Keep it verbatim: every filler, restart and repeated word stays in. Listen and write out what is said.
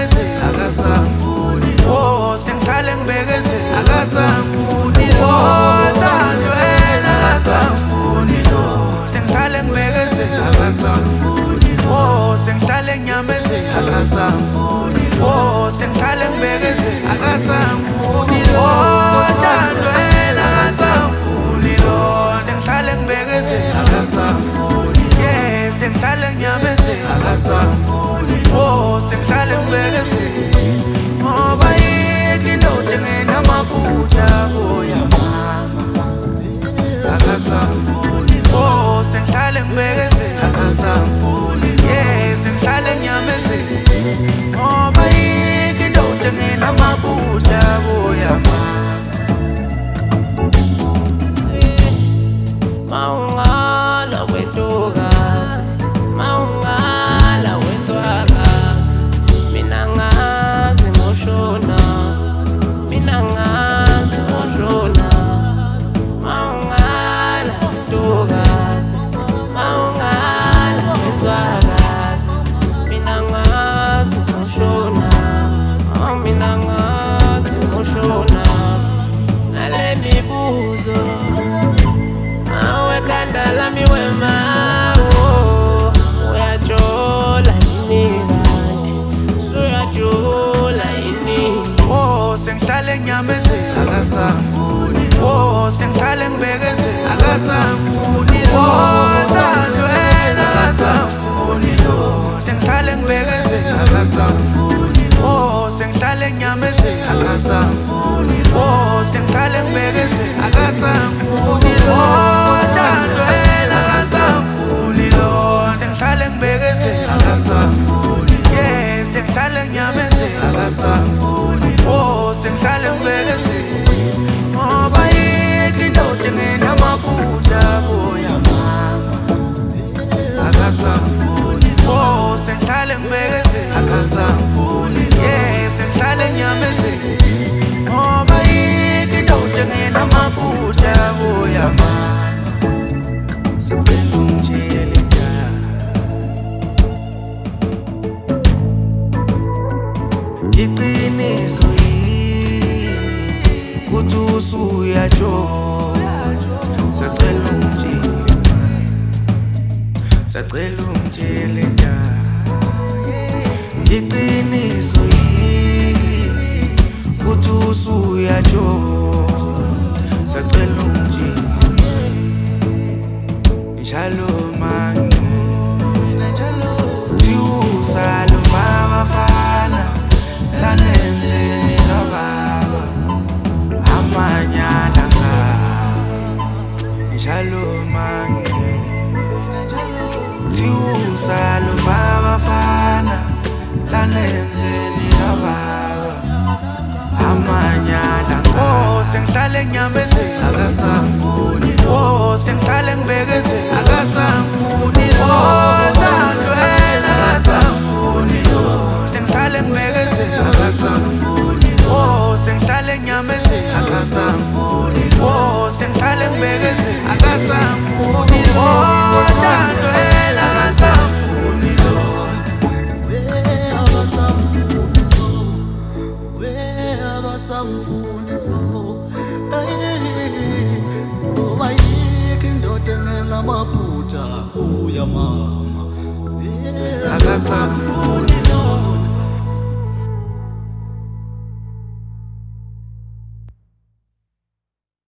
nginyamezela akasangifuni oh sengihlale ngibekezela akasangifuni lo thandwela akasangifuni lo sengihlale ngibekezela akasangifuni oh sengihlale nginyamezela akasangifuni oh sengihlale ngibekezela akasangifuni lo thandwela akasangifuni lo sengihlale ngibekezela akasangifuni yeah sengihlale nginyamezela akasangifuni oh sengihlale ngibekezela ngoba yiki indoda engenamaphutha boya mama akasangifuni oh sengihlale ngibekezela akasangifuni yeah sengihlale nginyamezela ngoba yiki indoda engenamaphutha boya mama Maungala wentokazi maungala wentwakazi mina ngazi ngoshona mina ngazi ngoshona maungala wentokazi maungala wentwakazi mina ngazi ngoshona mina ngazi ngoshona nale mibuzo Kandala mi wema oh uyajola ini kanti suyajola ini oh sengihlale nginyamezela akasangifuni oh sengihlale ngibekezela akasangifuni oh thandwela akasangifuni lo sengihlale ngibekezela akasangifuni oh sengihlale nginyamezela akasangifuni oh sengihlale ngibekezela akasangifuni lo thandwela akasangifuni lo sengihlale ngibekezela akasangifuni yeah sengihlale nginyamezela akasangifuni oh sengihlale ngibekezela ngoba yiki indoda engenamaphutha boya mama akasangifuni oh sengihlale ngibekezela akasangifuni yeah sengihlale nginyamezela ngoba yiki indoda engenamaphutha boya mama sicela ungitshele iqiniso yini kuthi usuyajola sacela ungitshele sacela ungitshele iqiniso yini kuthi usuyajola sacela ungitshele njalo mangi mina njalo thiusalo bafana lanenzeni kababa amanyala ngabo njalo mangi mina njalo thiusalo bafana lanenzeni kababa amanyala oh sengihlale nginyamezela akasangifuni oh sengihlale ngibekezela akasangifuni oh thandwela akasangifuni sengihlale ngibekezela akasangifuni oh sengihlale nginyamezela akasangifuni oh sengihlale ngibekezela akasangifuni oh thandwela akasangifuni akasangifuni ngoba yiki indoda engenamaphutha uya mama akasangifuni